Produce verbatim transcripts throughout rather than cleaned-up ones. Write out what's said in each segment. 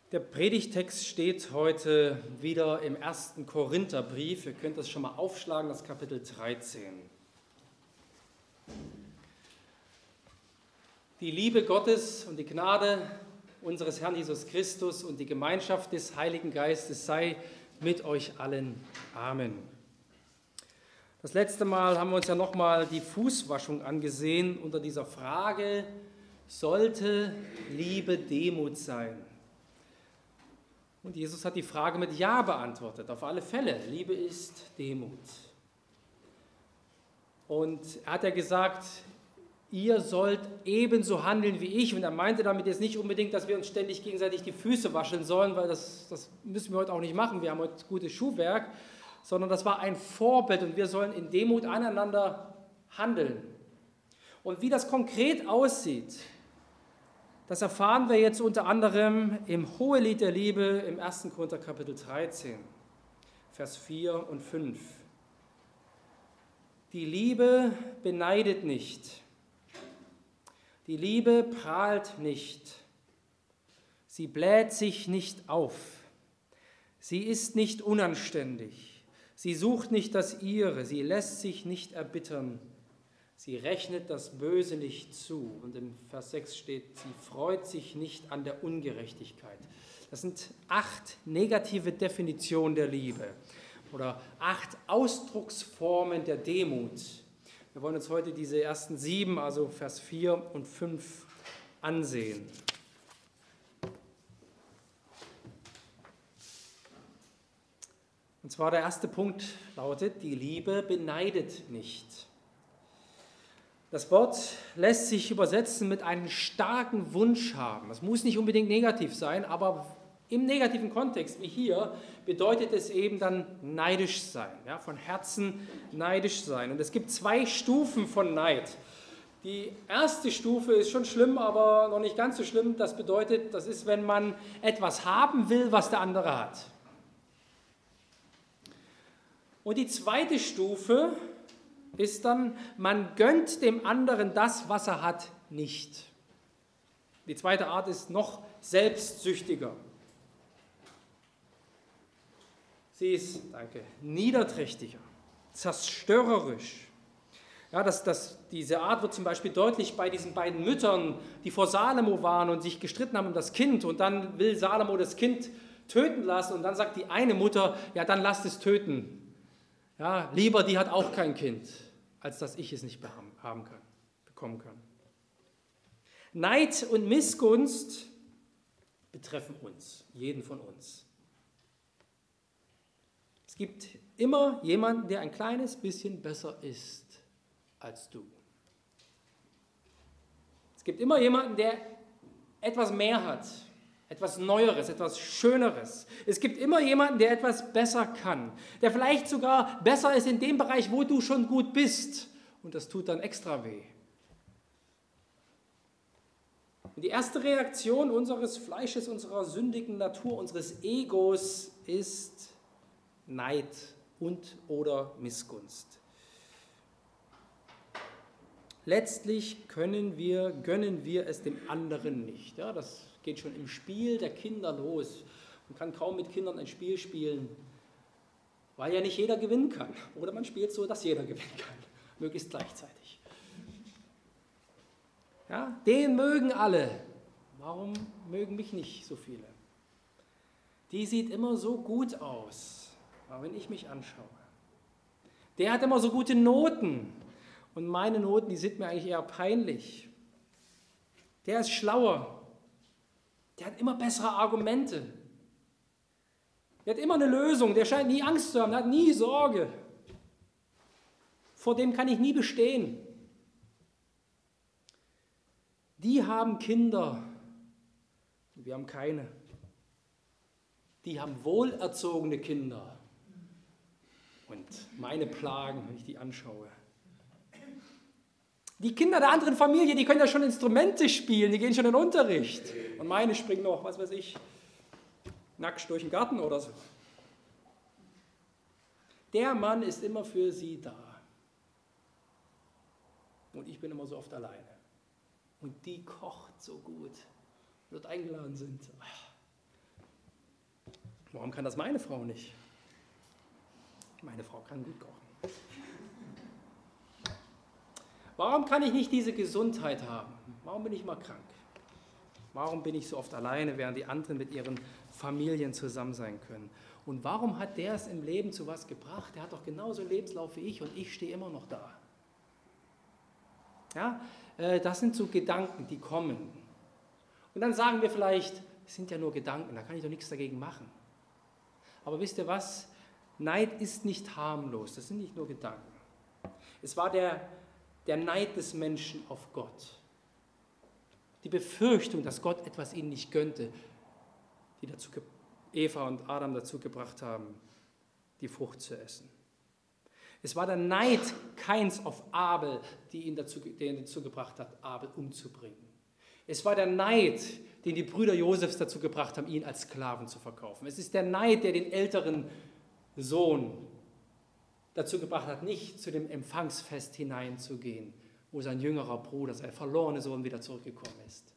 Der Predigtext steht heute wieder im ersten Korintherbrief. Ihr könnt das schon mal aufschlagen, das Kapitel dreizehn. Die Liebe Gottes und die Gnade unseres Herrn Jesus Christus und die Gemeinschaft des Heiligen Geistes sei mit euch allen. Amen. Das letzte Mal haben wir uns ja nochmal die Fußwaschung angesehen unter dieser Frage, sollte Liebe Demut sein? Und Jesus hat die Frage mit Ja beantwortet, auf alle Fälle. Liebe ist Demut. Und er hat ja gesagt, ihr sollt ebenso handeln wie ich. Und er meinte damit jetzt nicht unbedingt, dass wir uns ständig gegenseitig die Füße waschen sollen, weil das, das müssen wir heute auch nicht machen. Wir haben heute gutes Schuhwerk, sondern das war ein Vorbild und wir sollen in Demut aneinander handeln. Und wie das konkret aussieht, das erfahren wir jetzt unter anderem im Hohelied der Liebe im ersten Korinther Kapitel dreizehn, Vers vier und fünf. Die Liebe beneidet nicht. Die Liebe prahlt nicht. Sie bläht sich nicht auf. Sie ist nicht unanständig. Sie sucht nicht das Ihre. Sie lässt sich nicht erbittern. Sie rechnet das Böse nicht zu. Und im Vers sechs steht, sie freut sich nicht an der Ungerechtigkeit. Das sind acht negative Definitionen der Liebe oder acht Ausdrucksformen der Demut. Wir wollen uns heute diese ersten sieben, also Vers vier und fünf, ansehen. Und zwar der erste Punkt lautet, die Liebe beneidet nicht. Das Wort lässt sich übersetzen mit einem starken Wunsch haben. Das muss nicht unbedingt negativ sein, aber im negativen Kontext, wie hier, bedeutet es eben dann neidisch sein, ja, von Herzen neidisch sein. Und es gibt zwei Stufen von Neid. Die erste Stufe ist schon schlimm, aber noch nicht ganz so schlimm. Das bedeutet, das ist, wenn man etwas haben will, was der andere hat. Und die zweite Stufe ist dann, man gönnt dem anderen das, was er hat, nicht. Die zweite Art ist noch selbstsüchtiger. Sie ist, danke, niederträchtiger, zerstörerisch. Ja, das, das, diese Art wird zum Beispiel deutlich bei diesen beiden Müttern, die vor Salomo waren und sich gestritten haben um das Kind. Und dann will Salomo das Kind töten lassen und dann sagt die eine Mutter, ja, dann lasst es töten. Ja, lieber, die hat auch kein Kind, als dass ich es nicht haben kann, bekommen kann. Neid und Missgunst betreffen uns, jeden von uns. Es gibt immer jemanden, der ein kleines bisschen besser ist als du. Es gibt immer jemanden, der etwas mehr hat, etwas Neueres, etwas Schöneres. Es gibt immer jemanden, der etwas besser kann, der vielleicht sogar besser ist in dem Bereich, wo du schon gut bist. Und das tut dann extra weh. Und die erste Reaktion unseres Fleisches, unserer sündigen Natur, unseres Egos ist Neid und oder Missgunst. Letztlich können wir, gönnen wir es dem anderen nicht. Ja, das geht schon im Spiel der Kinder los. Man kann kaum mit Kindern ein Spiel spielen, weil ja nicht jeder gewinnen kann. Oder man spielt so, dass jeder gewinnen kann, möglichst gleichzeitig. Ja, den mögen alle. Warum mögen mich nicht so viele? Die sieht immer so gut aus, aber wenn ich mich anschaue. Der hat immer so gute Noten und meine Noten, die sind mir eigentlich eher peinlich. Der ist schlauer. Der hat immer bessere Argumente. Der hat immer eine Lösung. Der scheint nie Angst zu haben. Der hat nie Sorge. Vor dem kann ich nie bestehen. Die haben Kinder. Wir haben keine. Die haben wohlerzogene Kinder. Und meine Plagen, wenn ich die anschaue. Die Kinder der anderen Familie, die können ja schon Instrumente spielen, die gehen schon in den Unterricht. Und meine springen noch, was weiß ich, nackt durch den Garten oder so. Der Mann ist immer für sie da. Und ich bin immer so oft alleine. Und die kocht so gut, dort eingeladen sind. Warum kann das meine Frau nicht? Meine Frau kann gut kochen. Warum kann ich nicht diese Gesundheit haben? Warum bin ich mal krank? Warum bin ich so oft alleine, während die anderen mit ihren Familien zusammen sein können? Und warum hat der es im Leben zu was gebracht? Der hat doch genauso einen Lebenslauf wie ich und ich stehe immer noch da. Ja, das sind so Gedanken, die kommen. Und dann sagen wir vielleicht, es sind ja nur Gedanken, da kann ich doch nichts dagegen machen. Aber wisst ihr was? Neid ist nicht harmlos, das sind nicht nur Gedanken. Es war der, der Neid des Menschen auf Gott. Die Befürchtung, dass Gott etwas ihnen nicht gönnte, die dazu, Eva und Adam dazu gebracht haben, die Frucht zu essen. Es war der Neid Kains auf Abel, die ihn dazu, der ihn dazu gebracht hat, Abel umzubringen. Es war der Neid, den die Brüder Josefs dazu gebracht haben, ihn als Sklaven zu verkaufen. Es ist der Neid, der den älteren Sohn dazu gebracht hat, nicht zu dem Empfangsfest hineinzugehen, wo sein jüngerer Bruder, sein verlorener Sohn, wieder zurückgekommen ist.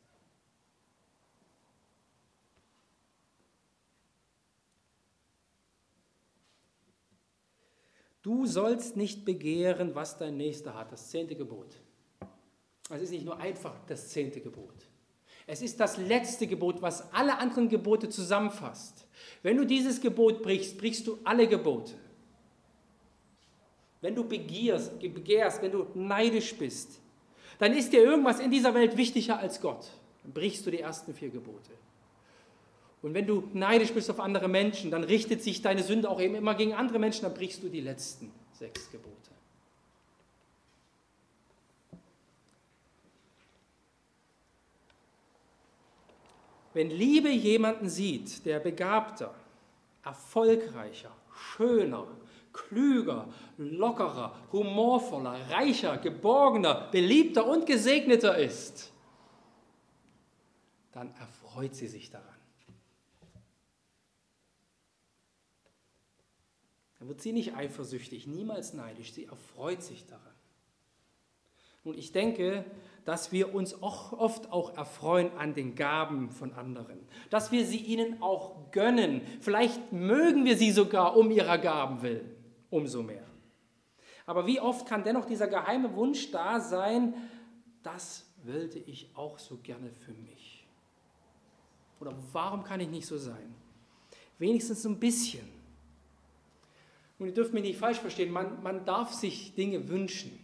Du sollst nicht begehren, was dein Nächster hat, das zehnte Gebot. Es ist nicht nur einfach das zehnte Gebot. Es ist das letzte Gebot, was alle anderen Gebote zusammenfasst. Wenn du dieses Gebot brichst, brichst du alle Gebote. Wenn du begierst, begehrst, wenn du neidisch bist, dann ist dir irgendwas in dieser Welt wichtiger als Gott. Dann brichst du die ersten vier Gebote. Und wenn du neidisch bist auf andere Menschen, dann richtet sich deine Sünde auch eben immer gegen andere Menschen, dann brichst du die letzten sechs Gebote. Wenn Liebe jemanden sieht, der begabter, erfolgreicher, schöner, klüger, lockerer, humorvoller, reicher, geborgener, beliebter und gesegneter ist, dann erfreut sie sich daran. Dann wird sie nicht eifersüchtig, niemals neidisch, sie erfreut sich daran. Und ich denke, dass wir uns auch oft auch erfreuen an den Gaben von anderen, dass wir sie ihnen auch gönnen. Vielleicht mögen wir sie sogar um ihrer Gaben willen, umso mehr. Aber wie oft kann dennoch dieser geheime Wunsch da sein, das wollte ich auch so gerne für mich. Oder warum kann ich nicht so sein? Wenigstens so ein bisschen. Und ihr dürft mich nicht falsch verstehen, man, man darf sich Dinge wünschen.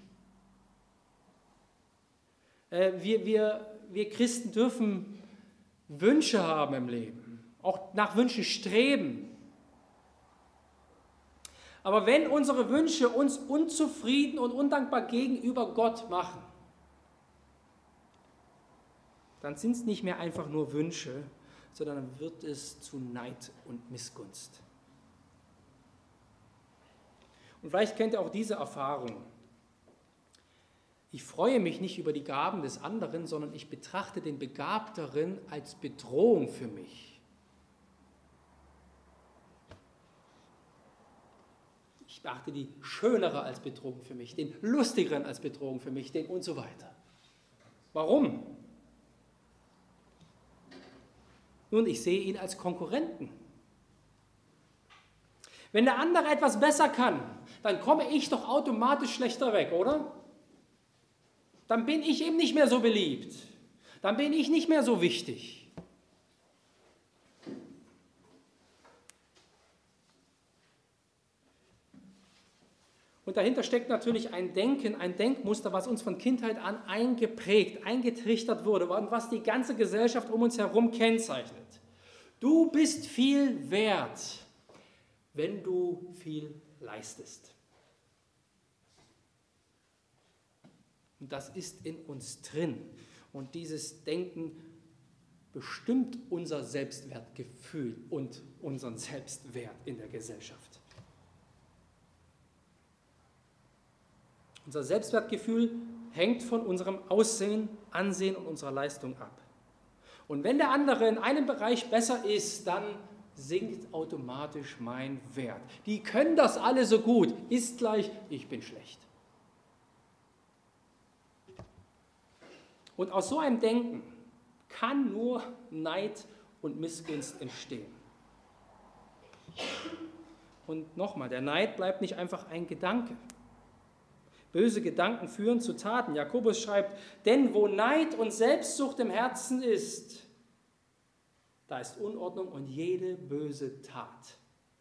Wir, wir, wir Christen dürfen Wünsche haben im Leben, auch nach Wünschen streben. Aber wenn unsere Wünsche uns unzufrieden und undankbar gegenüber Gott machen, dann sind es nicht mehr einfach nur Wünsche, sondern dann wird es zu Neid und Missgunst. Und vielleicht kennt ihr auch diese Erfahrung. Ich freue mich nicht über die Gaben des anderen, sondern ich betrachte den Begabteren als Bedrohung für mich. Ich beachte die Schönere als Bedrohung für mich, den Lustigeren als Bedrohung für mich, den und so weiter. Warum? Nun, ich sehe ihn als Konkurrenten. Wenn der andere etwas besser kann, dann komme ich doch automatisch schlechter weg, oder? Dann bin ich eben nicht mehr so beliebt. Dann bin ich nicht mehr so wichtig. Und dahinter steckt natürlich ein Denken, ein Denkmuster, was uns von Kindheit an eingeprägt, eingetrichtert wurde und was die ganze Gesellschaft um uns herum kennzeichnet. Du bist viel wert, wenn du viel leistest. Und das ist in uns drin. Und dieses Denken bestimmt unser Selbstwertgefühl und unseren Selbstwert in der Gesellschaft. Unser Selbstwertgefühl hängt von unserem Aussehen, Ansehen und unserer Leistung ab. Und wenn der andere in einem Bereich besser ist, dann sinkt automatisch mein Wert. Die können das alle so gut, ist gleich, ich bin schlecht. Und aus so einem Denken kann nur Neid und Missgunst entstehen. Und nochmal, der Neid bleibt nicht einfach ein Gedanke. Böse Gedanken führen zu Taten. Jakobus schreibt, denn wo Neid und Selbstsucht im Herzen ist, da ist Unordnung und jede böse Tat.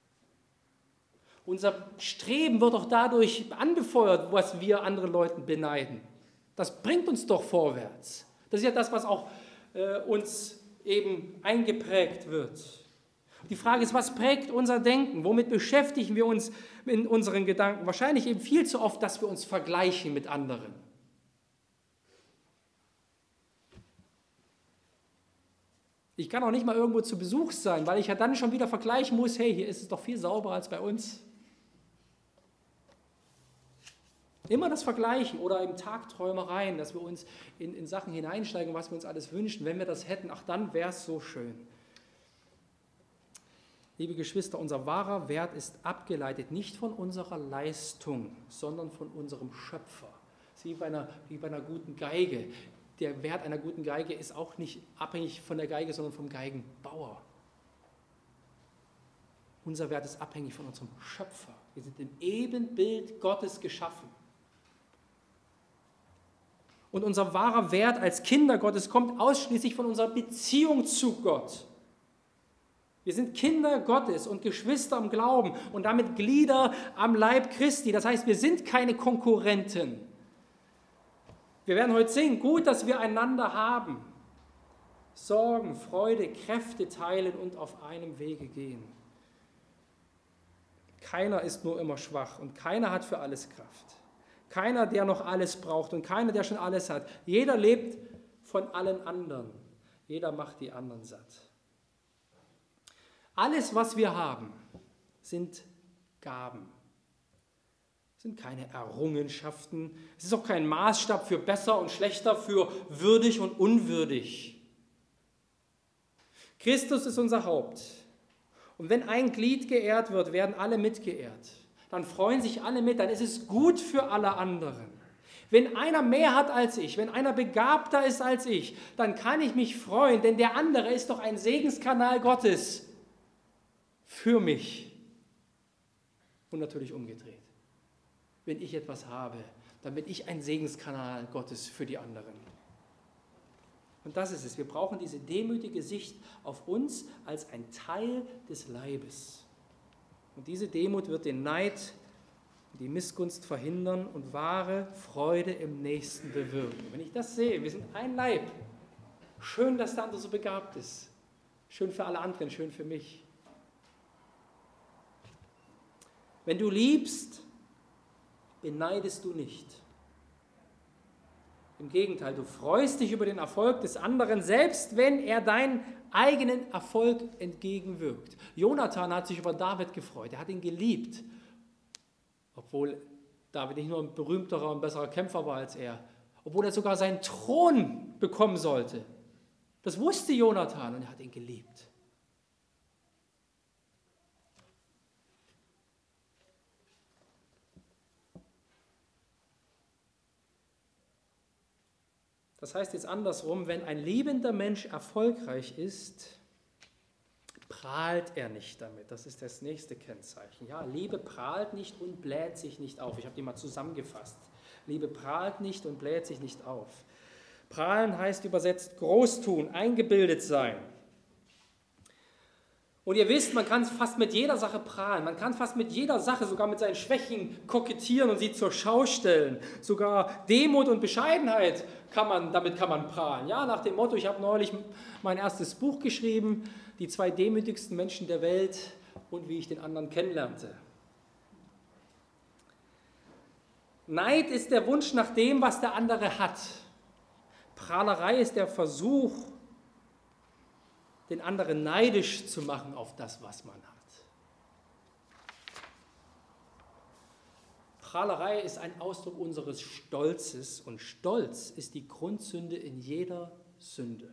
Unser Streben wird auch dadurch anbefeuert, was wir anderen Leuten beneiden. Das bringt uns doch vorwärts. Das ist ja das, was auch äh, uns eben eingeprägt wird. Die Frage ist, was prägt unser Denken? Womit beschäftigen wir uns in unseren Gedanken? Wahrscheinlich eben viel zu oft, dass wir uns vergleichen mit anderen. Ich kann auch nicht mal irgendwo zu Besuch sein, weil ich ja dann schon wieder vergleichen muss, hey, hier ist es doch viel sauberer als bei uns. Immer das Vergleichen oder im Tagträumereien, dass wir uns in, in Sachen hineinsteigen, was wir uns alles wünschen. Wenn wir das hätten, ach, dann wäre es so schön. Liebe Geschwister, unser wahrer Wert ist abgeleitet nicht von unserer Leistung, sondern von unserem Schöpfer. Das ist wie bei einer, wie bei einer guten Geige. Der Wert einer guten Geige ist auch nicht abhängig von der Geige, sondern vom Geigenbauer. Unser Wert ist abhängig von unserem Schöpfer. Wir sind im Ebenbild Gottes geschaffen. Und unser wahrer Wert als Kinder Gottes kommt ausschließlich von unserer Beziehung zu Gott. Wir sind Kinder Gottes und Geschwister im Glauben und damit Glieder am Leib Christi. Das heißt, wir sind keine Konkurrenten. Wir werden heute sehen, gut, dass wir einander haben. Sorgen, Freude, Kräfte teilen und auf einem Wege gehen. Keiner ist nur immer schwach und keiner hat für alles Kraft. Keiner, der noch alles braucht und keiner, der schon alles hat. Jeder lebt von allen anderen. Jeder macht die anderen satt. Alles, was wir haben, sind Gaben. Es sind keine Errungenschaften. Es ist auch kein Maßstab für besser und schlechter, für würdig und unwürdig. Christus ist unser Haupt. Und wenn ein Glied geehrt wird, werden alle mitgeehrt. Dann freuen sich alle mit, dann ist es gut für alle anderen. Wenn einer mehr hat als ich, wenn einer begabter ist als ich, dann kann ich mich freuen, denn der andere ist doch ein Segenskanal Gottes für mich. Und natürlich umgedreht. Wenn ich etwas habe, dann bin ich ein Segenskanal Gottes für die anderen. Und das ist es. Wir brauchen diese demütige Sicht auf uns als ein Teil des Leibes. Und diese Demut wird den Neid, die Missgunst verhindern und wahre Freude im Nächsten bewirken. Wenn ich das sehe, wir sind ein Leib. Schön, dass der andere so begabt ist. Schön für alle anderen, schön für mich. Wenn du liebst, beneidest du nicht. Im Gegenteil, du freust dich über den Erfolg des anderen, selbst wenn er deinen eigenen Erfolg entgegenwirkt. Jonathan hat sich über David gefreut, er hat ihn geliebt, obwohl David nicht nur ein berühmterer und besserer Kämpfer war als er, obwohl er sogar seinen Thron bekommen sollte. Das wusste Jonathan und er hat ihn geliebt. Das heißt jetzt andersrum, wenn ein liebender Mensch erfolgreich ist, prahlt er nicht damit. Das ist das nächste Kennzeichen. Ja, Liebe prahlt nicht und bläht sich nicht auf. Ich habe die mal zusammengefasst. Liebe prahlt nicht und bläht sich nicht auf. Prahlen heißt übersetzt groß tun, eingebildet sein. Und ihr wisst, man kann fast mit jeder Sache prahlen. Man kann fast mit jeder Sache, sogar mit seinen Schwächen kokettieren und sie zur Schau stellen. Sogar Demut und Bescheidenheit, kann man, damit kann man prahlen. Ja, nach dem Motto, ich habe neulich mein erstes Buch geschrieben, die zwei demütigsten Menschen der Welt und wie ich den anderen kennenlernte. Neid ist der Wunsch nach dem, was der andere hat. Prahlerei ist der Versuch, den anderen neidisch zu machen auf das, was man hat. Prahlerei ist ein Ausdruck unseres Stolzes und Stolz ist die Grundsünde in jeder Sünde.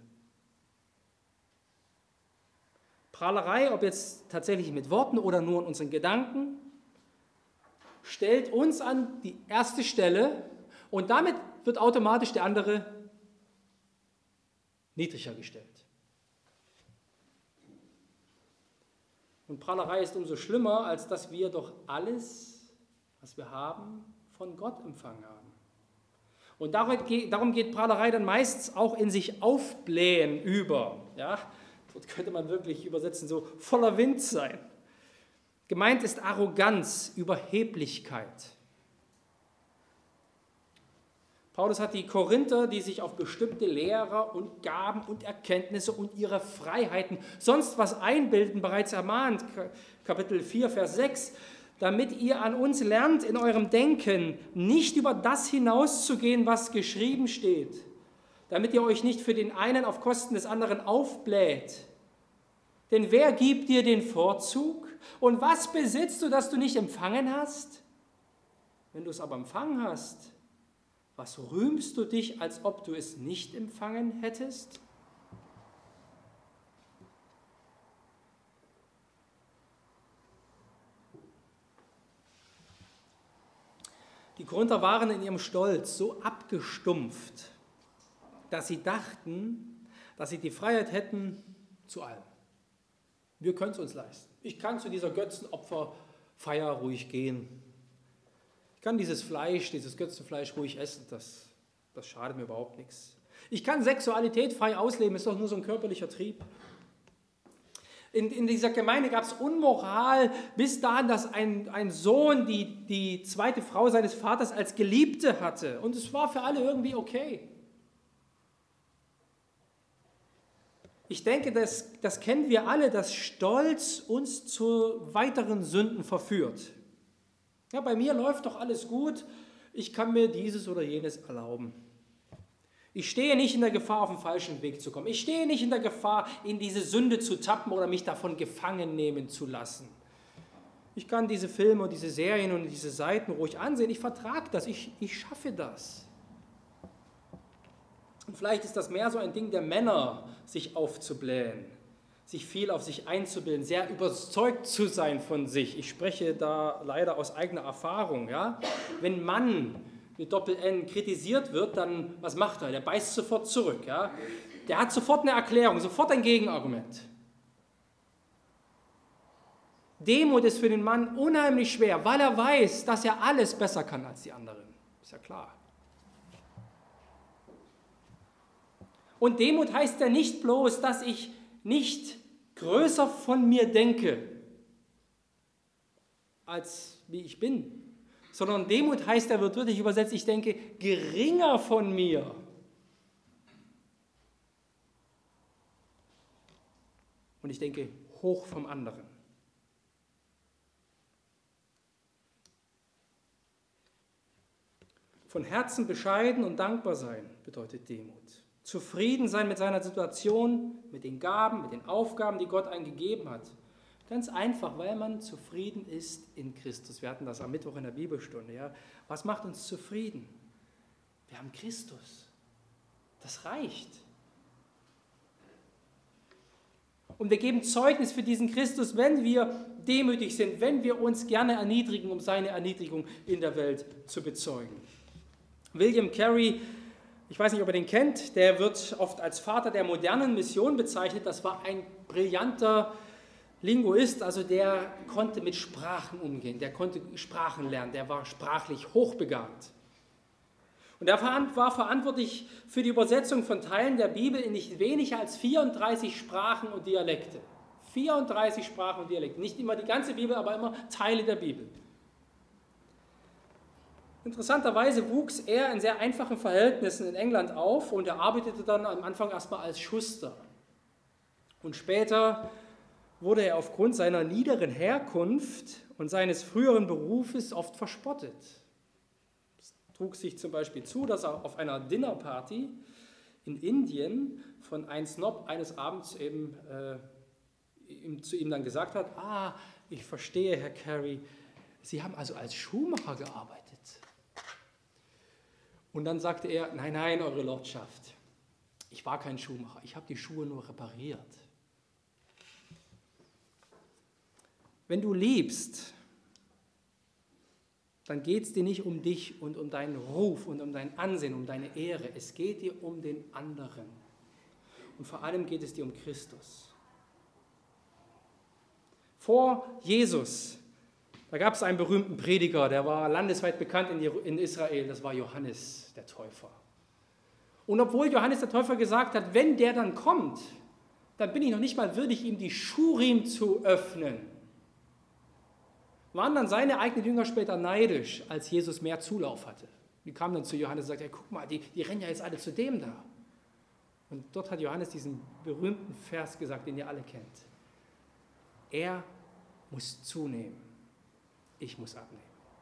Prahlerei, ob jetzt tatsächlich mit Worten oder nur in unseren Gedanken, stellt uns an die erste Stelle und damit wird automatisch der andere niedriger gestellt. Und Prahlerei ist umso schlimmer, als dass wir doch alles, was wir haben, von Gott empfangen haben. Und darum geht Prahlerei dann meistens auch in sich aufblähen über. Ja? Dort könnte man wirklich übersetzen, so voller Wind sein. Gemeint ist Arroganz, Überheblichkeit. Paulus hat die Korinther, die sich auf bestimmte Lehrer und Gaben und Erkenntnisse und ihre Freiheiten, sonst was einbilden, bereits ermahnt. Kapitel vier, Vers sechs. Damit ihr an uns lernt, in eurem Denken nicht über das hinauszugehen, was geschrieben steht. Damit ihr euch nicht für den einen auf Kosten des anderen aufbläht. Denn wer gibt dir den Vorzug? Und was besitzt du, das du nicht empfangen hast? Wenn du es aber empfangen hast, was rühmst du dich, als ob du es nicht empfangen hättest? Die Korinther waren in ihrem Stolz so abgestumpft, dass sie dachten, dass sie die Freiheit hätten zu allem. Wir können es uns leisten. Ich kann zu dieser Götzenopferfeier ruhig gehen. Ich kann dieses Fleisch, dieses Götzenfleisch ruhig essen, das, das schadet mir überhaupt nichts. Ich kann Sexualität frei ausleben, ist doch nur so ein körperlicher Trieb. In, in dieser Gemeinde gab es Unmoral bis dahin, dass ein, ein Sohn die, die zweite Frau seines Vaters als Geliebte hatte. Und es war für alle irgendwie okay. Ich denke, das, das kennen wir alle, dass Stolz uns zu weiteren Sünden verführt. Ja, bei mir läuft doch alles gut, ich kann mir dieses oder jenes erlauben. Ich stehe nicht in der Gefahr, auf den falschen Weg zu kommen. Ich stehe nicht in der Gefahr, in diese Sünde zu tappen oder mich davon gefangen nehmen zu lassen. Ich kann diese Filme und diese Serien und diese Seiten ruhig ansehen. Ich vertrage das, ich, ich schaffe das. Und vielleicht ist das mehr so ein Ding der Männer, sich aufzublähen, sich viel auf sich einzubilden, sehr überzeugt zu sein von sich. Ich spreche da leider aus eigener Erfahrung. Ja? Wenn Mann mit Doppel-N kritisiert wird, dann, was macht er? Der beißt sofort zurück. Ja? Der hat sofort eine Erklärung, sofort ein Gegenargument. Demut ist für den Mann unheimlich schwer, weil er weiß, dass er alles besser kann als die anderen. Ist ja klar. Und Demut heißt ja nicht bloß, dass ich nicht größer von mir denke, als wie ich bin, sondern Demut heißt, er wird wirklich übersetzt, ich denke geringer von mir. Und ich denke hoch vom anderen. Von Herzen bescheiden und dankbar sein bedeutet Demut. Zufrieden sein mit seiner Situation, mit den Gaben, mit den Aufgaben, die Gott einem gegeben hat. Ganz einfach, weil man zufrieden ist in Christus. Wir hatten das am Mittwoch in der Bibelstunde. Ja. Was macht uns zufrieden? Wir haben Christus. Das reicht. Und wir geben Zeugnis für diesen Christus, wenn wir demütig sind, wenn wir uns gerne erniedrigen, um seine Erniedrigung in der Welt zu bezeugen. William Carey, ich weiß nicht, ob ihr den kennt, der wird oft als Vater der modernen Mission bezeichnet. Das war ein brillanter Linguist, also der konnte mit Sprachen umgehen, der konnte Sprachen lernen, der war sprachlich hochbegabt. Und er war verantwortlich für die Übersetzung von Teilen der Bibel in nicht weniger als vierunddreißig Sprachen und Dialekte. vierunddreißig Sprachen und Dialekte, nicht immer die ganze Bibel, aber immer Teile der Bibel. Interessanterweise wuchs er in sehr einfachen Verhältnissen in England auf und er arbeitete dann am Anfang erstmal als Schuster. Und später wurde er aufgrund seiner niederen Herkunft und seines früheren Berufes oft verspottet. Es trug sich zum Beispiel zu, dass er auf einer Dinnerparty in Indien von einem Snob eines Abends eben äh, ihm, zu ihm dann gesagt hat, ah, ich verstehe, Herr Carey, Sie haben also als Schuhmacher gearbeitet. Und dann sagte er, nein, nein, Eure Lordschaft, ich war kein Schuhmacher, ich habe die Schuhe nur repariert. Wenn du liebst, dann geht es dir nicht um dich und um deinen Ruf und um dein Ansehen, um deine Ehre. Es geht dir um den anderen. Und vor allem geht es dir um Christus. Vor Jesus, da gab es einen berühmten Prediger, der war landesweit bekannt in Israel, das war Johannes der Täufer. Und obwohl Johannes der Täufer gesagt hat, wenn der dann kommt, dann bin ich noch nicht mal würdig, ihm die Schurim zu öffnen, waren dann seine eigenen Jünger später neidisch, als Jesus mehr Zulauf hatte. Die kamen dann zu Johannes und sagten, hey, guck mal, die, die rennen ja jetzt alle zu dem da. Und dort hat Johannes diesen berühmten Vers gesagt, den ihr alle kennt. Er muss zunehmen, ich muss abnehmen.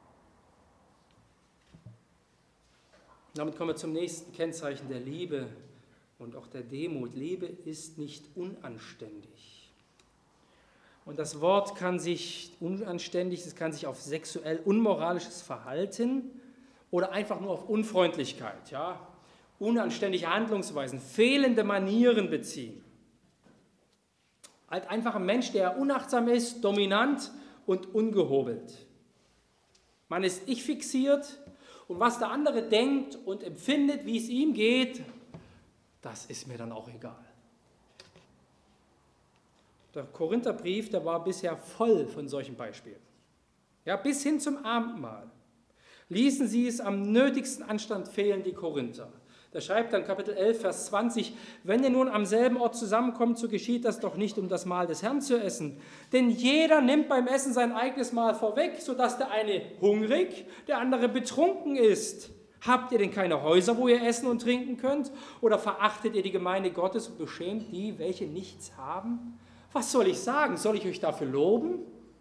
Damit kommen wir zum nächsten Kennzeichen der Liebe und auch der Demut. Liebe ist nicht unanständig. Und das Wort kann sich, unanständig, das kann sich auf sexuell unmoralisches Verhalten oder einfach nur auf Unfreundlichkeit, ja, unanständige Handlungsweisen, fehlende Manieren beziehen. Halt einfach ein Mensch, der unachtsam ist, dominant und ungehobelt. Man ist ich fixiert und was der andere denkt und empfindet, wie es ihm geht, das ist mir dann auch egal. Der Korintherbrief, der war bisher voll von solchen Beispielen. Ja, bis hin zum Abendmahl ließen sie es am nötigsten Anstand fehlen, die Korinther. Da schreibt dann Kapitel elf, Vers zwanzig, wenn ihr nun am selben Ort zusammenkommt, so geschieht das doch nicht, um das Mahl des Herrn zu essen. Denn jeder nimmt beim Essen sein eigenes Mahl vorweg, sodass der eine hungrig, der andere betrunken ist. Habt ihr denn keine Häuser, wo ihr essen und trinken könnt? Oder verachtet ihr die Gemeinde Gottes und beschämt die, welche nichts haben? Was soll ich sagen? Soll ich euch dafür loben?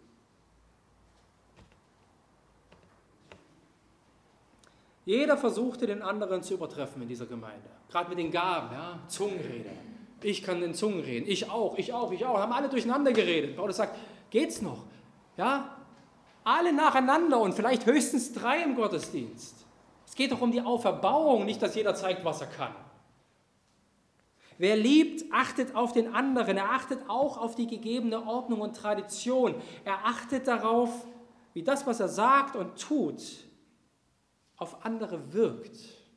Jeder versuchte, den anderen zu übertreffen in dieser Gemeinde. Gerade mit den Gaben, ja, Zungenrede. Ich kann in Zungen reden, ich auch, ich auch, ich auch. Haben alle durcheinander geredet. Paulus sagt, geht's noch? Ja, alle nacheinander und vielleicht höchstens drei im Gottesdienst. Es geht doch um die Auferbauung, nicht, dass jeder zeigt, was er kann. Wer liebt, achtet auf den anderen. Er achtet auch auf die gegebene Ordnung und Tradition. Er achtet darauf, wie das, was er sagt und tut, auf andere wirkt.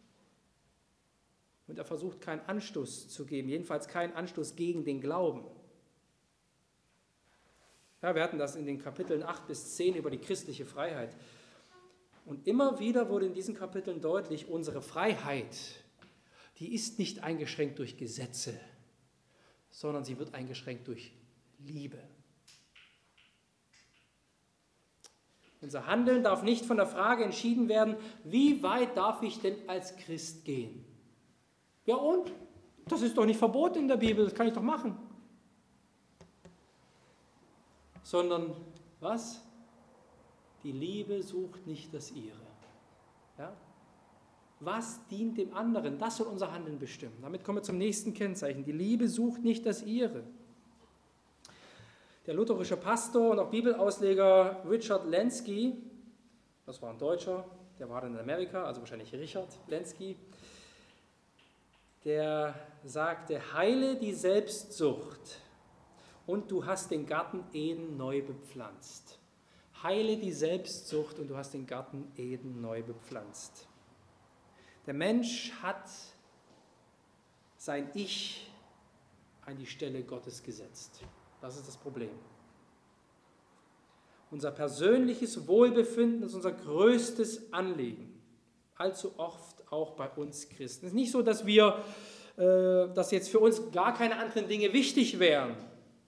Und er versucht, keinen Anstoß zu geben, jedenfalls keinen Anstoß gegen den Glauben. Ja, wir hatten das in den Kapiteln acht bis zehn über die christliche Freiheit. Und immer wieder wurde in diesen Kapiteln deutlich, unsere Freiheit, die ist nicht eingeschränkt durch Gesetze, sondern sie wird eingeschränkt durch Liebe. Unser Handeln darf nicht von der Frage entschieden werden, wie weit darf ich denn als Christ gehen? Ja und? Das ist doch nicht verboten in der Bibel, das kann ich doch machen. Sondern, was? Die Liebe sucht nicht das ihre. Ja? Was dient dem anderen? Das soll unser Handeln bestimmen. Damit kommen wir zum nächsten Kennzeichen. Die Liebe sucht nicht das ihre. Der lutherische Pastor und auch Bibelausleger Richard Lenski, das war ein Deutscher, der war dann in Amerika, also wahrscheinlich Richard Lenski, der sagte, heile die Selbstsucht und du hast den Garten Eden neu bepflanzt. Heile die Selbstsucht und du hast den Garten Eden neu bepflanzt. Der Mensch hat sein Ich an die Stelle Gottes gesetzt. Das ist das Problem. Unser persönliches Wohlbefinden ist unser größtes Anliegen. Allzu oft auch bei uns Christen. Es ist nicht so, dass wir, äh, dass jetzt für uns gar keine anderen Dinge wichtig wären.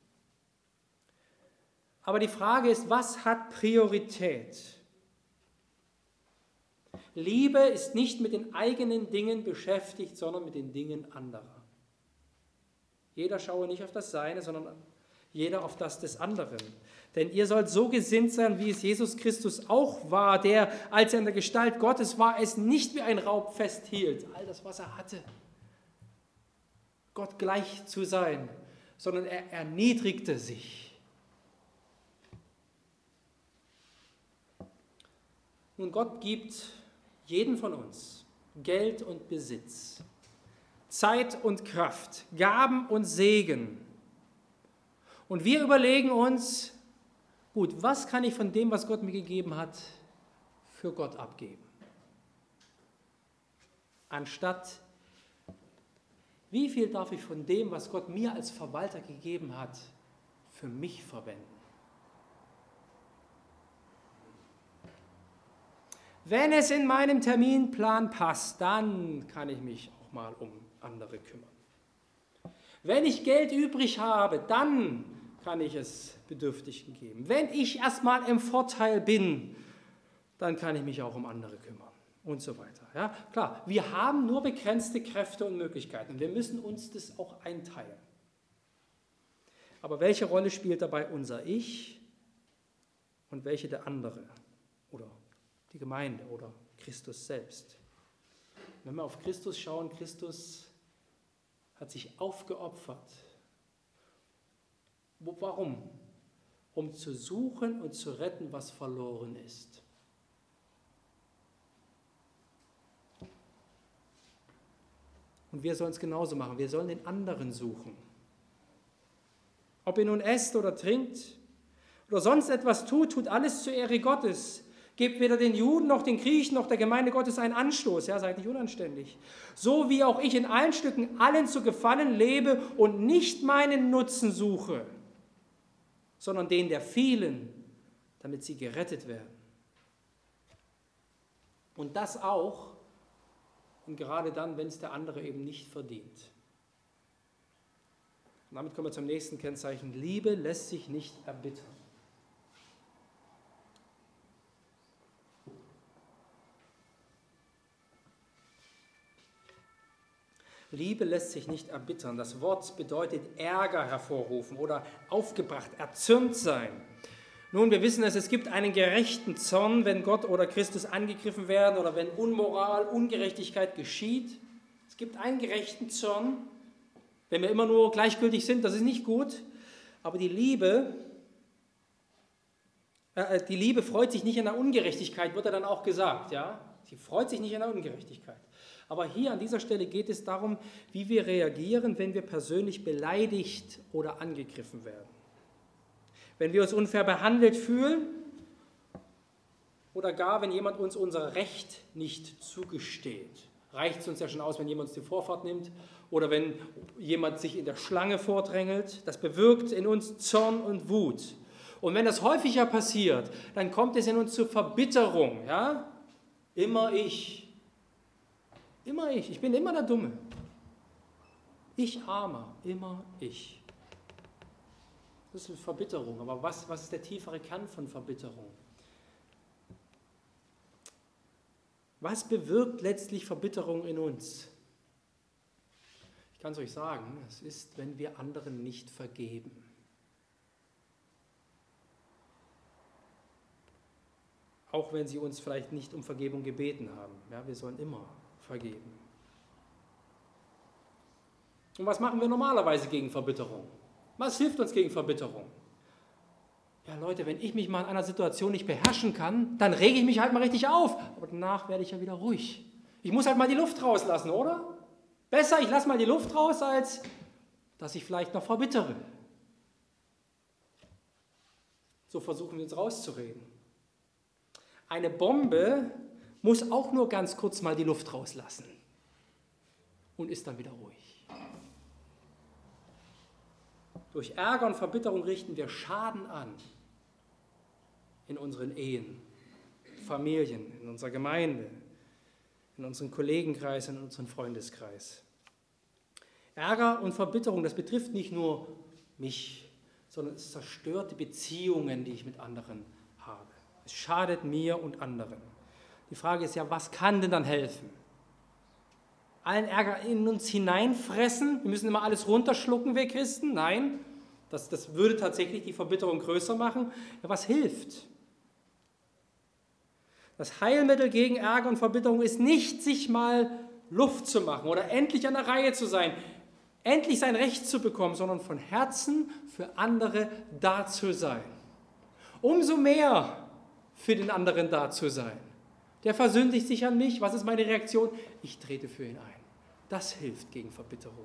Aber die Frage ist, was hat Priorität? Liebe ist nicht mit den eigenen Dingen beschäftigt, sondern mit den Dingen anderer. Jeder schaue nicht auf das Seine, sondern jeder auf das des anderen. Denn ihr sollt so gesinnt sein, wie es Jesus Christus auch war, der, als er in der Gestalt Gottes war, es nicht wie ein Raub festhielt, all das, was er hatte, Gott gleich zu sein, sondern er erniedrigte sich. Nun, Gott gibt jedem von uns Geld und Besitz, Zeit und Kraft, Gaben und Segen. Und wir überlegen uns, gut, was kann ich von dem, was Gott mir gegeben hat, für Gott abgeben? Anstatt, wie viel darf ich von dem, was Gott mir als Verwalter gegeben hat, für mich verwenden? Wenn es in meinem Terminplan passt, dann kann ich mich auch mal um andere kümmern. Wenn ich Geld übrig habe, dann kann ich es Bedürftigen geben. Wenn ich erstmal im Vorteil bin, dann kann ich mich auch um andere kümmern und so weiter. Ja, klar, wir haben nur begrenzte Kräfte und Möglichkeiten. Wir müssen uns das auch einteilen. Aber welche Rolle spielt dabei unser Ich und welche der andere oder die Gemeinde oder Christus selbst? Wenn wir auf Christus schauen, Christus hat sich aufgeopfert. Warum? Um zu suchen und zu retten, was verloren ist. Und wir sollen es genauso machen. Wir sollen den anderen suchen. Ob ihr nun esst oder trinkt oder sonst etwas tut, tut alles zur Ehre Gottes. Gebt weder den Juden noch den Griechen noch der Gemeinde Gottes einen Anstoß. Ja, seid nicht unanständig. So wie auch ich in allen Stücken allen zu gefallen lebe und nicht meinen Nutzen suche, sondern den der vielen, damit sie gerettet werden. Und das auch, und gerade dann, wenn es der andere eben nicht verdient. Und damit kommen wir zum nächsten Kennzeichen. Liebe lässt sich nicht erbittern. Liebe lässt sich nicht erbittern. Das Wort bedeutet Ärger hervorrufen oder aufgebracht, erzürnt sein. Nun, wir wissen es, es gibt einen gerechten Zorn, wenn Gott oder Christus angegriffen werden oder wenn Unmoral, Ungerechtigkeit geschieht. Es gibt einen gerechten Zorn. Wenn wir immer nur gleichgültig sind, das ist nicht gut. Aber die Liebe, äh, die Liebe freut sich nicht an der Ungerechtigkeit, wird ja dann auch gesagt. Ja? Sie freut sich nicht an der Ungerechtigkeit. Aber hier an dieser Stelle geht es darum, wie wir reagieren, wenn wir persönlich beleidigt oder angegriffen werden. Wenn wir uns unfair behandelt fühlen oder gar, wenn jemand uns unser Recht nicht zugesteht. Reicht es uns ja schon aus, wenn jemand uns die Vorfahrt nimmt oder wenn jemand sich in der Schlange vordrängelt. Das bewirkt in uns Zorn und Wut. Und wenn das häufiger passiert, dann kommt es in uns zur Verbitterung. Ja? Immer ich. Immer ich. Ich bin immer der Dumme. Ich Armer. Immer ich. Das ist eine Verbitterung. Aber was, was ist der tiefere Kern von Verbitterung? Was bewirkt letztlich Verbitterung in uns? Ich kann es euch sagen, es ist, wenn wir anderen nicht vergeben. Auch wenn sie uns vielleicht nicht um Vergebung gebeten haben. Ja, wir sollen immer vergeben. Und was machen wir normalerweise gegen Verbitterung? Was hilft uns gegen Verbitterung? Ja, Leute, wenn ich mich mal in einer Situation nicht beherrschen kann, dann rege ich mich halt mal richtig auf. Aber danach werde ich ja wieder ruhig. Ich muss halt mal die Luft rauslassen, oder? Besser, ich lasse mal die Luft raus, als dass ich vielleicht noch verbittere. So versuchen wir uns rauszureden. Eine Bombe muss auch nur ganz kurz mal die Luft rauslassen und ist dann wieder ruhig. Durch Ärger und Verbitterung richten wir Schaden an in unseren Ehen, Familien, in unserer Gemeinde, in unserem Kollegenkreis, in unserem Freundeskreis. Ärger und Verbitterung, das betrifft nicht nur mich, sondern es zerstört die Beziehungen, die ich mit anderen habe. Es schadet mir und anderen. Die Frage ist ja, was kann denn dann helfen? Allen Ärger in uns hineinfressen? Wir müssen immer alles runterschlucken, wir Christen? Nein, das, das würde tatsächlich die Verbitterung größer machen. Ja, was hilft? Das Heilmittel gegen Ärger und Verbitterung ist nicht, sich mal Luft zu machen oder endlich an der Reihe zu sein, endlich sein Recht zu bekommen, sondern von Herzen für andere da zu sein. Umso mehr für den anderen da zu sein. Der versündigt sich an mich. Was ist meine Reaktion? Ich trete für ihn ein. Das hilft gegen Verbitterung.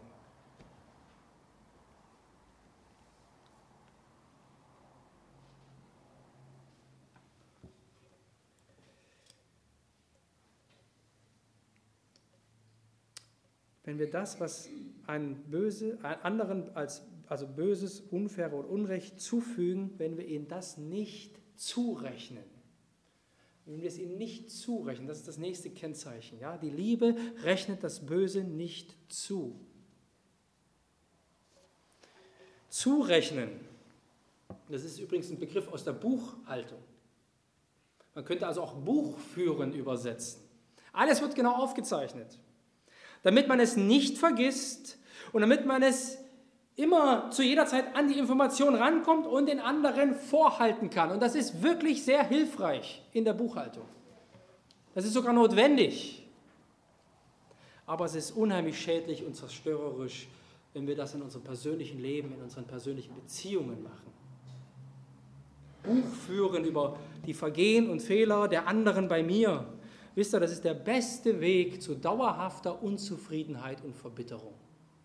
Wenn wir das, was einem Böse, einem anderen als also Böses, Unfair oder Unrecht zufügen, wenn wir ihnen das nicht zurechnen, wenn wir es ihnen nicht zurechnen, das ist das nächste Kennzeichen. Ja? Die Liebe rechnet das Böse nicht zu. Zurechnen, das ist übrigens ein Begriff aus der Buchhaltung. Man könnte also auch Buchführen übersetzen. Alles wird genau aufgezeichnet, damit man es nicht vergisst und damit man es immer zu jeder Zeit an die Information rankommt und den anderen vorhalten kann. Und das ist wirklich sehr hilfreich in der Buchhaltung. Das ist sogar notwendig. Aber es ist unheimlich schädlich und zerstörerisch, wenn wir das in unserem persönlichen Leben, in unseren persönlichen Beziehungen machen. Buch führen über die Vergehen und Fehler der anderen bei mir. Wisst ihr, das ist der beste Weg zu dauerhafter Unzufriedenheit und Verbitterung.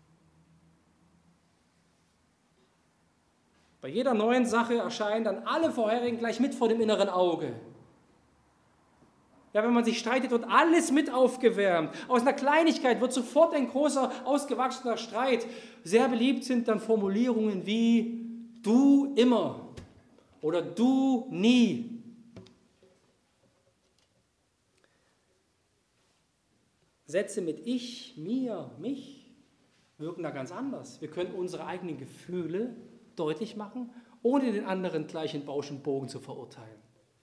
Bei jeder neuen Sache erscheinen dann alle vorherigen gleich mit vor dem inneren Auge. Ja, wenn man sich streitet, wird alles mit aufgewärmt. Aus einer Kleinigkeit wird sofort ein großer, ausgewachsener Streit. Sehr beliebt sind dann Formulierungen wie du immer oder du nie. Sätze mit ich, mir, mich wirken da ganz anders. Wir können unsere eigenen Gefühle deutlich machen, ohne den anderen gleich in Bausch und Bogen zu verurteilen.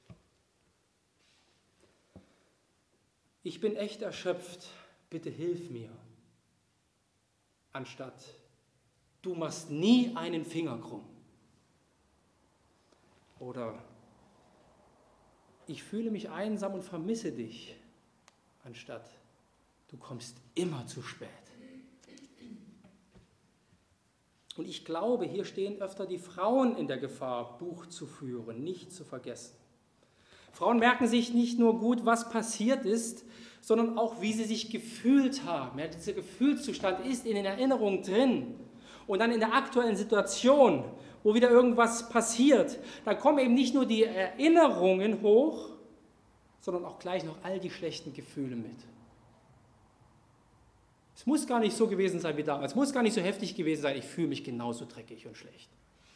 Ich bin echt erschöpft, bitte hilf mir. Anstatt, du machst nie einen Finger krumm. Oder, ich fühle mich einsam und vermisse dich. Anstatt, du kommst immer zu spät. Und ich glaube, hier stehen öfter die Frauen in der Gefahr, Buch zu führen, nicht zu vergessen. Frauen merken sich nicht nur gut, was passiert ist, sondern auch, wie sie sich gefühlt haben. Ja, dieser Gefühlszustand ist in den Erinnerungen drin. Und dann in der aktuellen Situation, wo wieder irgendwas passiert, dann kommen eben nicht nur die Erinnerungen hoch, sondern auch gleich noch all die schlechten Gefühle mit. Es muss gar nicht so gewesen sein wie damals, es muss gar nicht so heftig gewesen sein, ich fühle mich genauso dreckig und schlecht.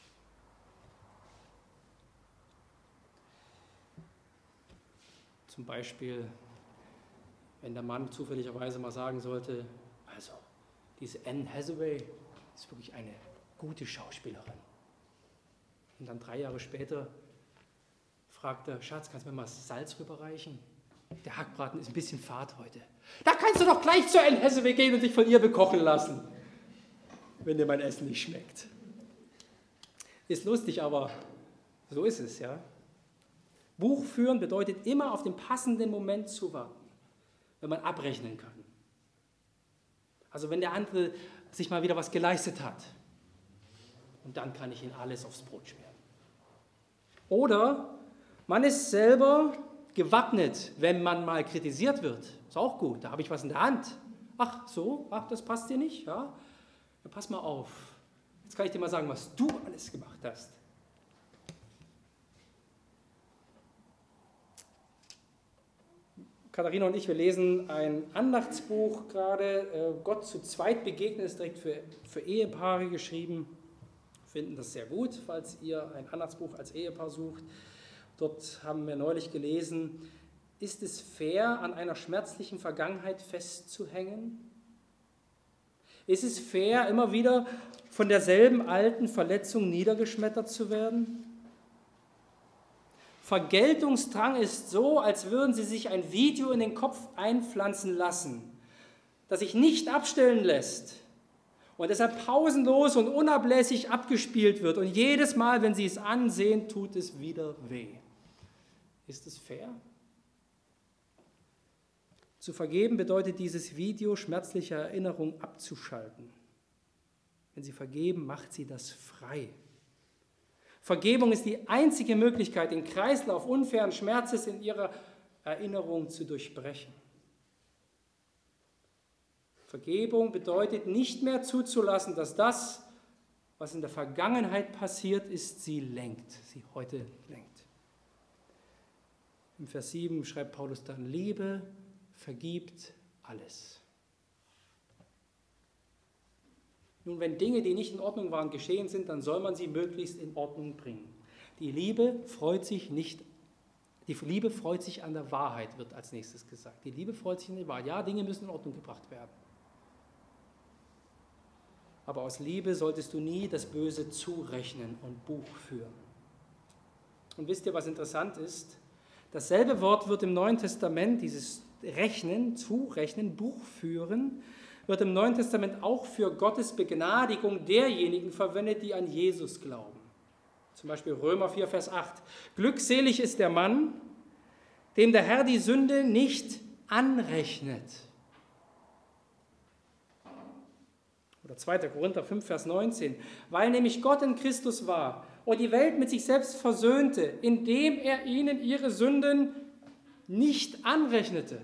Zum Beispiel, wenn der Mann zufälligerweise mal sagen sollte, also diese Anne Hathaway ist wirklich eine gute Schauspielerin. Und dann drei Jahre später fragt er, Schatz, kannst du mir mal Salz rüberreichen? Der Hackbraten ist ein bisschen fad heute. Da kannst du doch gleich zur Anne Hathaway gehen und dich von ihr bekochen lassen, wenn dir mein Essen nicht schmeckt. Ist lustig, aber so ist es, ja. Buch führen bedeutet immer auf den passenden Moment zu warten, wenn man abrechnen kann. Also wenn der andere sich mal wieder was geleistet hat. Und dann kann ich ihn alles aufs Brot schmieren. Oder man ist selber gewappnet, wenn man mal kritisiert wird. Ist auch gut, da habe ich was in der Hand. Ach so, ach, das passt dir nicht? Ja? Ja, pass mal auf. Jetzt kann ich dir mal sagen, was du alles gemacht hast. Katharina und ich, wir lesen ein Andachtsbuch gerade, Gott zu zweit begegnen, ist direkt für, für Ehepaare geschrieben. Finden das sehr gut, falls ihr ein Andachtsbuch als Ehepaar sucht. Dort haben wir neulich gelesen, ist es fair, an einer schmerzlichen Vergangenheit festzuhängen? Ist es fair, immer wieder von derselben alten Verletzung niedergeschmettert zu werden? Vergeltungsdrang ist so, als würden sie sich ein Video in den Kopf einpflanzen lassen, das sich nicht abstellen lässt und deshalb pausenlos und unablässig abgespielt wird. Und jedes Mal, wenn sie es ansehen, tut es wieder weh. Ist es fair? Zu vergeben bedeutet dieses Video, schmerzliche Erinnerung abzuschalten. Wenn sie vergeben, macht sie das frei. Vergebung ist die einzige Möglichkeit, den Kreislauf unfairen Schmerzes in ihrer Erinnerung zu durchbrechen. Vergebung bedeutet nicht mehr zuzulassen, dass das, was in der Vergangenheit passiert ist, sie lenkt, sie heute lenkt. Im Vers sieben schreibt Paulus dann, Liebe vergibt alles. Nun, wenn Dinge, die nicht in Ordnung waren, geschehen sind, dann soll man sie möglichst in Ordnung bringen. Die Liebe freut sich nicht, Die Liebe freut sich an der Wahrheit, wird als nächstes gesagt. Die Liebe freut sich an der Wahrheit. Ja, Dinge müssen in Ordnung gebracht werden. Aber aus Liebe solltest du nie das Böse zurechnen und Buch führen. Und wisst ihr, was interessant ist? Dasselbe Wort wird im Neuen Testament, dieses Rechnen, Zurechnen, Buch führen, wird im Neuen Testament auch für Gottes Begnadigung derjenigen verwendet, die an Jesus glauben. Zum Beispiel Römer vier, Vers acht. Glückselig ist der Mann, dem der Herr die Sünde nicht anrechnet. Oder zweiter Korinther fünf, Vers neunzehn. Weil nämlich Gott in Christus war und die Welt mit sich selbst versöhnte, indem er ihnen ihre Sünden nicht anrechnete.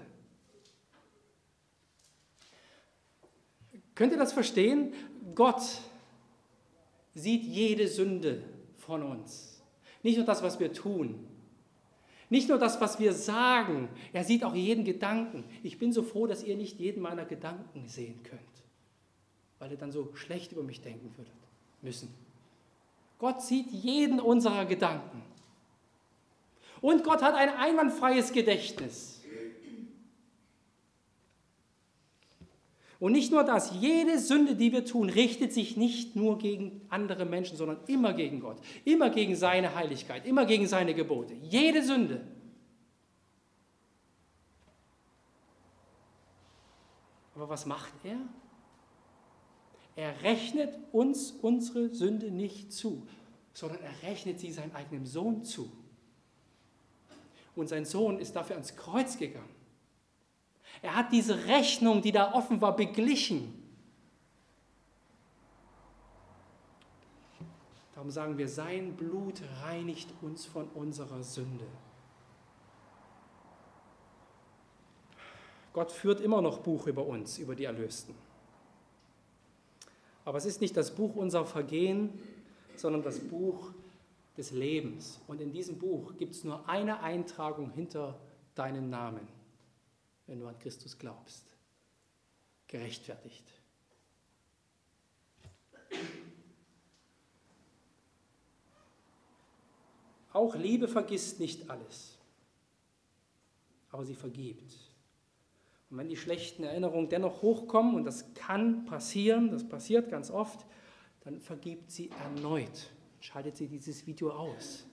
Könnt ihr das verstehen? Gott sieht jede Sünde von uns. Nicht nur das, was wir tun. Nicht nur das, was wir sagen. Er sieht auch jeden Gedanken. Ich bin so froh, dass ihr nicht jeden meiner Gedanken sehen könnt, weil ihr dann so schlecht über mich denken würdet müssen. Gott sieht jeden unserer Gedanken. Und Gott hat ein einwandfreies Gedächtnis. Und nicht nur das, jede Sünde, die wir tun, richtet sich nicht nur gegen andere Menschen, sondern immer gegen Gott, immer gegen seine Heiligkeit, immer gegen seine Gebote. Jede Sünde. Aber was macht er? Er rechnet uns unsere Sünde nicht zu, sondern er rechnet sie seinem eigenen Sohn zu. Und sein Sohn ist dafür ans Kreuz gegangen. Er hat diese Rechnung, die da offen war, beglichen. Darum sagen wir, sein Blut reinigt uns von unserer Sünde. Gott führt immer noch Buch über uns, über die Erlösten. Aber es ist nicht das Buch unserer Vergehen, sondern das Buch des Lebens. Und in diesem Buch gibt es nur eine Eintragung hinter deinen Namen, wenn du an Christus glaubst. Gerechtfertigt. Auch Liebe vergisst nicht alles, aber sie vergibt. Und wenn die schlechten Erinnerungen dennoch hochkommen, und das kann passieren, das passiert ganz oft, dann vergibt sie erneut. Schaltet sie dieses Video aus.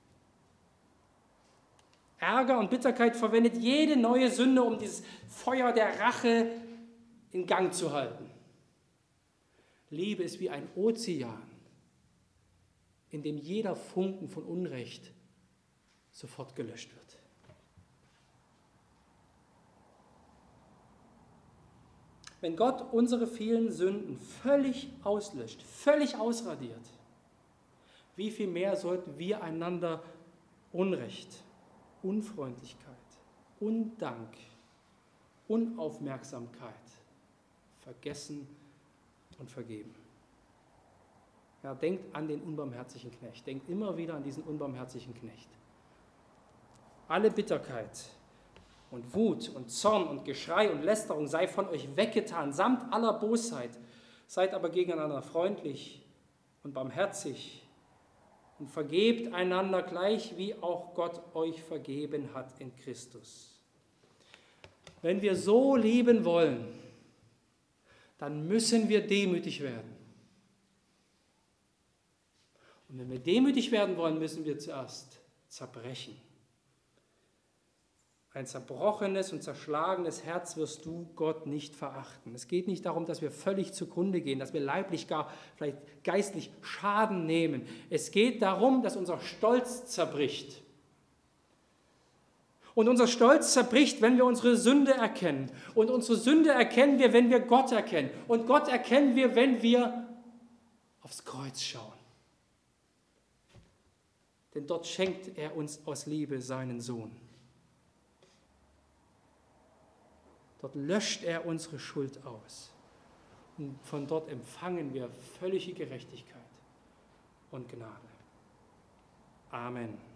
Ärger und Bitterkeit verwendet jede neue Sünde, um dieses Feuer der Rache in Gang zu halten. Liebe ist wie ein Ozean, in dem jeder Funken von Unrecht sofort gelöscht wird. Wenn Gott unsere vielen Sünden völlig auslöscht, völlig ausradiert, wie viel mehr sollten wir einander Unrecht, Unfreundlichkeit, Undank, Unaufmerksamkeit vergessen und vergeben. Ja, denkt an den unbarmherzigen Knecht, denkt immer wieder an diesen unbarmherzigen Knecht. Alle Bitterkeit und Wut und Zorn und Geschrei und Lästerung sei von euch weggetan, samt aller Bosheit. Seid aber gegeneinander freundlich und barmherzig und vergebt einander gleich, wie auch Gott euch vergeben hat in Christus. Wenn wir so lieben wollen, dann müssen wir demütig werden. Und wenn wir demütig werden wollen, müssen wir zuerst zerbrechen. Ein zerbrochenes und zerschlagenes Herz wirst du Gott nicht verachten. Es geht nicht darum, dass wir völlig zugrunde gehen, dass wir leiblich gar vielleicht geistlich Schaden nehmen. Es geht darum, dass unser Stolz zerbricht. Und unser Stolz zerbricht, wenn wir unsere Sünde erkennen. Und unsere Sünde erkennen wir, wenn wir Gott erkennen. Und Gott erkennen wir, wenn wir aufs Kreuz schauen. Denn dort schenkt er uns aus Liebe seinen Sohn. Dort löscht er unsere Schuld aus. Und von dort empfangen wir völlige Gerechtigkeit und Gnade. Amen.